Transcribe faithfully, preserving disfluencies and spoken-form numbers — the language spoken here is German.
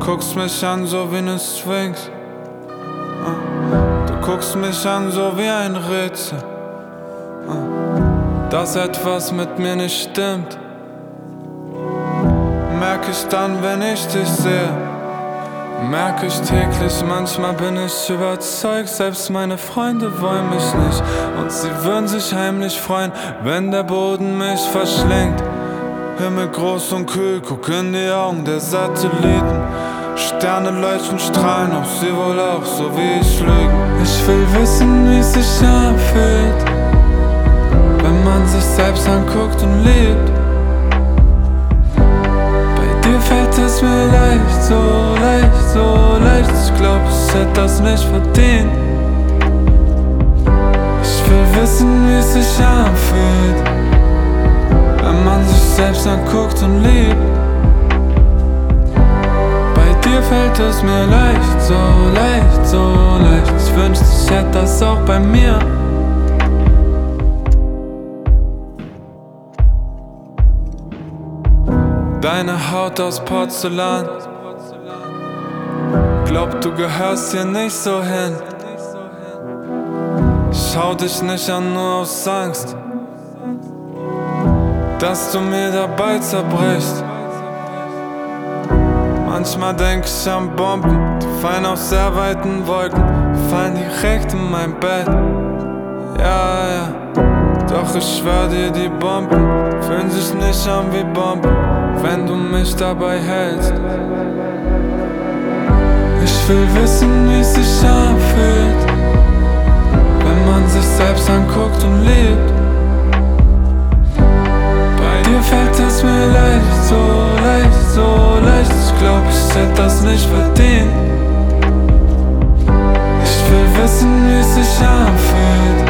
guckst mich an so wie ne Sphinx. Du guckst mich an so wie ein Rätsel. Dass etwas mit mir nicht stimmt, merk ich dann, wenn ich dich sehe. Merk ich täglich, manchmal bin ich überzeugt, selbst meine Freunde wollen mich nicht. Und sie würden sich heimlich freuen, wenn der Boden mich verschlingt. Himmel groß und kühl, guck in die Augen der Satelliten. Sterne leuchten, strahlen, ob sie wohl auch so wie ich lügen. Ich will wissen, wie es sich anfühlt, wenn man sich selbst anguckt und liebt. Bei dir fällt es mir leicht, so leicht, so leicht. Ich glaub, ich hätte das nicht verdient. Ich will wissen, wie es sich anfühlt, wenn man sich selbst anguckt und liebt. Bei dir fällt es mir leicht, so leicht, so leicht. Ich wünschte, ich hätte das auch bei mir. Deine Haut aus Porzellan, glaub, du gehörst hier nicht so hin. Schau dich nicht an, nur aus Angst, dass du mir dabei zerbrichst. Manchmal denk ich an Bomben, die fallen aus sehr weiten Wolken, fallen direkt in mein Bett. Ja, ja, doch ich schwör dir, die Bomben fühlen sich nicht an wie Bomben, wenn du mich dabei hältst. Ich will wissen, wie es sich anfühlt, wenn man sich selbst anguckt und liebt. Bei dir fällt es mir leicht, so leicht, so leicht. Ich glaub, ich hätte das nicht verdient. Ich will wissen, wie es sich anfühlt,